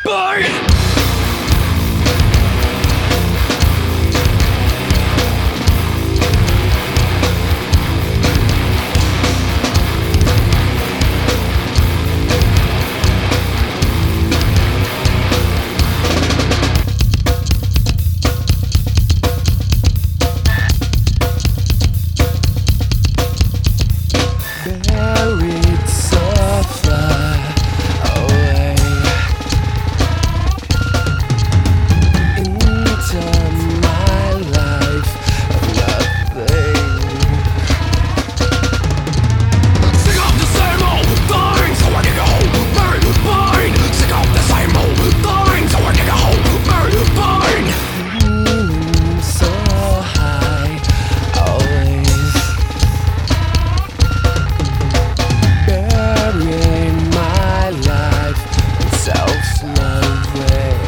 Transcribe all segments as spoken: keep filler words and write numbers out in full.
burn. Buried so far away into my life of nothing. Sick of the same old thing, so I dig a hole, burn, burn. Sick of the same old thing, so I dig a hole, burn, burn. Aiming so high, always burying my life in self-loathing.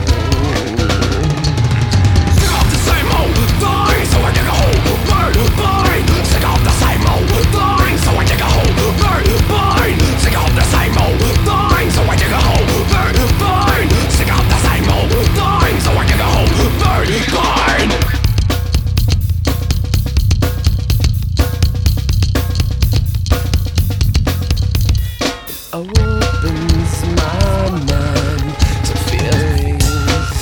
Sick of the same old thing, so I dig a hole, burn, burn. Sick of the same old thing, so I dig a hole, burn, burn. Sick of the same old thing, so I dig a hole, burn, burn. Sick of the same old thing, so I dig a hole, burn, burn. Opens my mind to feelings.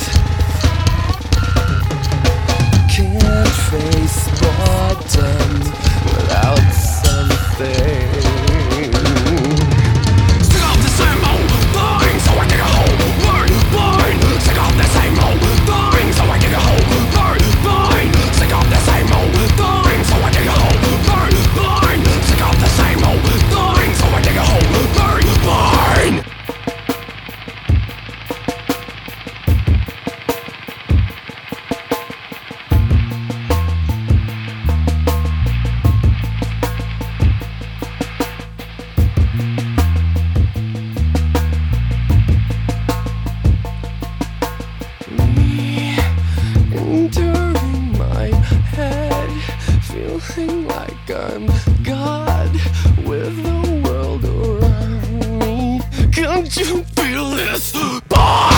Can't face boredom without something. Sick of the same old thing, so I dig a hole, burn, burn. Sick of the same old thing, so I dig a hole, burn, burn. Sick of the same old thing, so I dig a hole, burn, burn. Sick of the same old thing, so I dig a hole, burn, burn. Me entering my head, feeling like I'm God with the world around me. Can't you feel this? Burn!